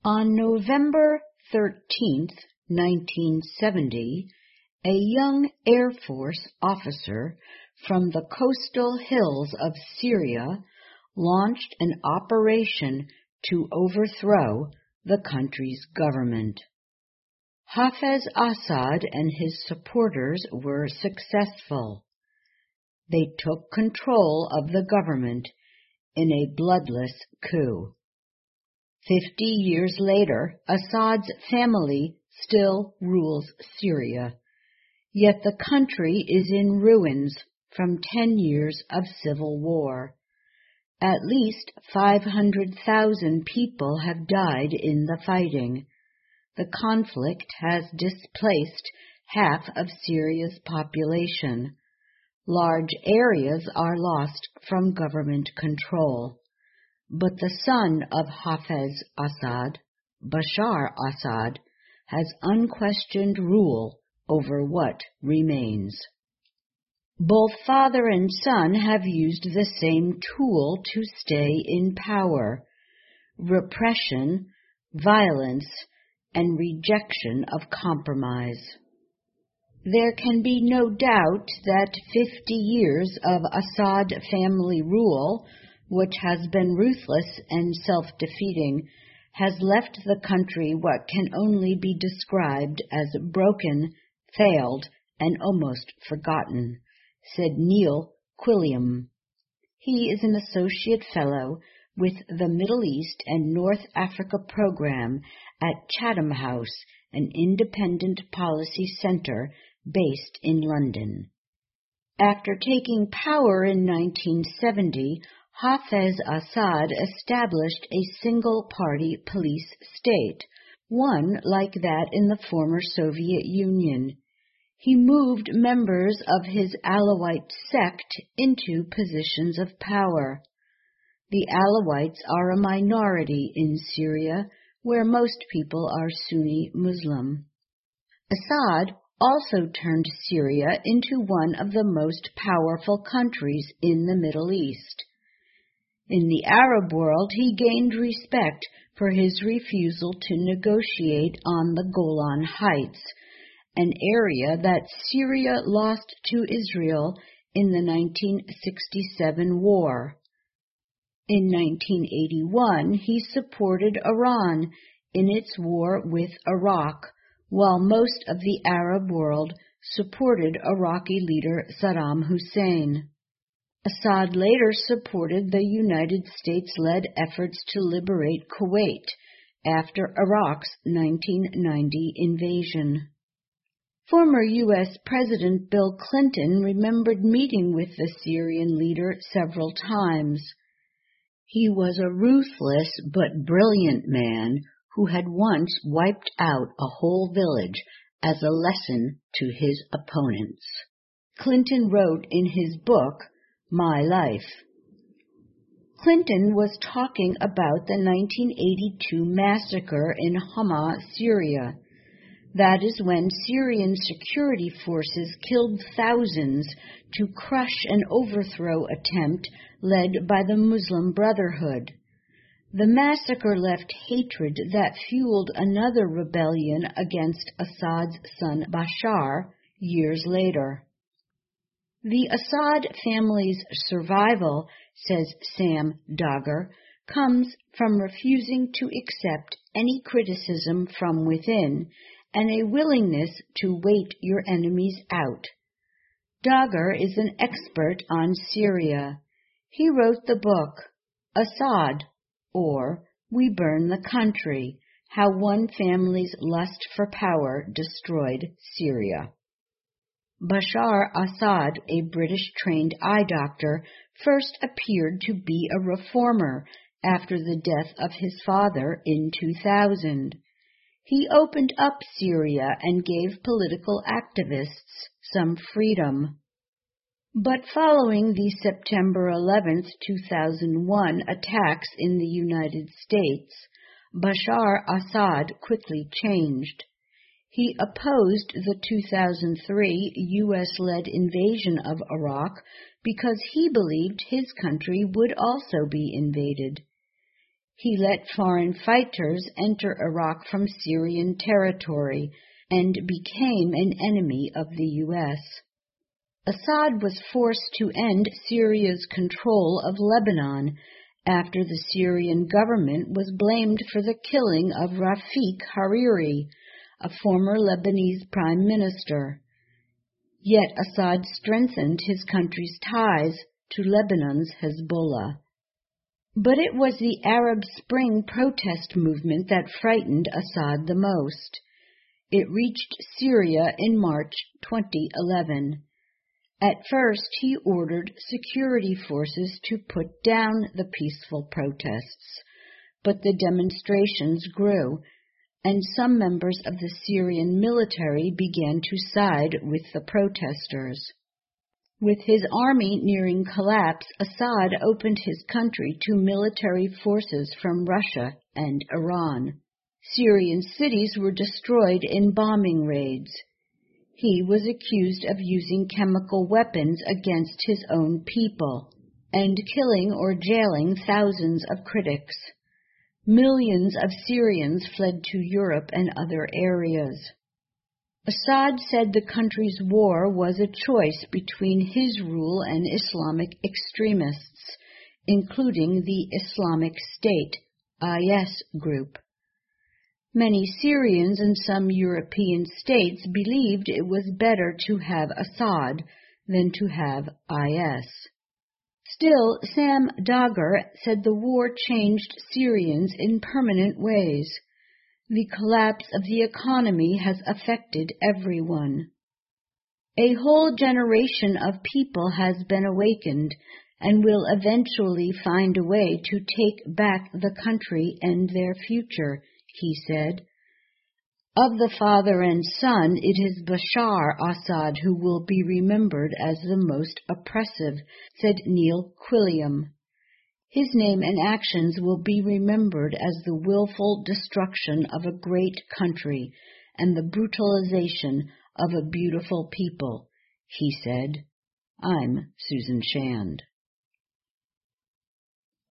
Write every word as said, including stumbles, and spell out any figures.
On November thirteenth, nineteen seventy, a young Air Force officer from the coastal hills of Syria launched an operation to overthrow the country's government. Hafez Assad and his supporters were successful. They took control of the government in a bloodless coup. Fifty years later, Assad's family still rules Syria, yet the country is in ruins from ten years of civil war. At least five hundred thousand people have died in the fighting. The conflict has displaced half of Syria's population. Large areas are lost from government control. But the son of Hafez Assad, Bashar Assad, has unquestioned rule over what remains. Both father and son have used the same tool to stay in power: repression, violence, and rejection of compromise. There can be no doubt that fifty years of Assad family rule, which has been ruthless and self-defeating, has left the country what can only be described as broken, failed, and almost forgotten, said Neil Quilliam. He is an associate fellow with the Middle East and North Africa program at Chatham House, an independent policy center based in London. After taking power in nineteen seventy, Hafez Assad established a single-party police state, one like that in the former Soviet Union. He moved members of his Alawite sect into positions of power. The Alawites are a minority in Syria, where most people are Sunni Muslim. Assad also turned Syria into one of the most powerful countries in the Middle East. In the Arab world, he gained respect for his refusal to negotiate on the Golan Heights, an area that Syria lost to Israel in the nineteen sixty-seven war. In nineteen eighty-one, he supported Iran in its war with Iraq, while most of the Arab world supported Iraqi leader Saddam Hussein. Assad later supported the United States-led efforts to liberate Kuwait after Iraq's nineteen ninety invasion. Former U S President Bill Clinton remembered meeting with the Syrian leader several times. He was a ruthless but brilliant man who had once wiped out a whole village as a lesson to his opponents. Clinton wrote in his book, My Life. Clinton was talking about the nineteen eighty-two massacre in Hama, Syria. That is when Syrian security forces killed thousands to crush an overthrow attempt led by the Muslim Brotherhood. The massacre left hatred that fueled another rebellion against Assad's son Bashar years later. The Assad family's survival, says Sam Dogger, comes from refusing to accept any criticism from within and a willingness to wait your enemies out. Dogger is an expert on Syria. He wrote the book, Assad, or We Burn the Country, How One Family's Lust for Power Destroyed Syria. Bashar Assad, a British-trained eye doctor, first appeared to be a reformer after the death of his father in two thousand. He opened up Syria and gave political activists some freedom. But following the September eleventh, two thousand one attacks in the United States, Bashar Assad quickly changed. He opposed the two thousand three U S-led invasion of Iraq because he believed his country would also be invaded. He let foreign fighters enter Iraq from Syrian territory and became an enemy of the U S Assad was forced to end Syria's control of Lebanon after the Syrian government was blamed for the killing of Rafiq Hariri, a former Lebanese prime minister. Yet Assad strengthened his country's ties to Lebanon's Hezbollah. But it was the Arab Spring protest movement that frightened Assad the most. It reached Syria in March twenty eleven. At first, he ordered security forces to put down the peaceful protests, but the demonstrations grew, and some members of the Syrian military began to side with the protesters. With his army nearing collapse, Assad opened his country to military forces from Russia and Iran. Syrian cities were destroyed in bombing raids. He was accused of using chemical weapons against his own people and killing or jailing thousands of critics. Millions of Syrians fled to Europe and other areas. Assad said the country's war was a choice between his rule and Islamic extremists, including the Islamic State, I S group. Many Syrians and some European states believed it was better to have Assad than to have I S. Still, Sam Dagher said the war changed Syrians in permanent ways. The collapse of the economy has affected everyone. A whole generation of people has been awakened and will eventually find a way to take back the country and their future, he said. Of the father and son, it is Bashar Assad who will be remembered as the most oppressive, said Neil Quilliam. His name and actions will be remembered as the willful destruction of a great country and the brutalization of a beautiful people, he said. I'm Susan Shand.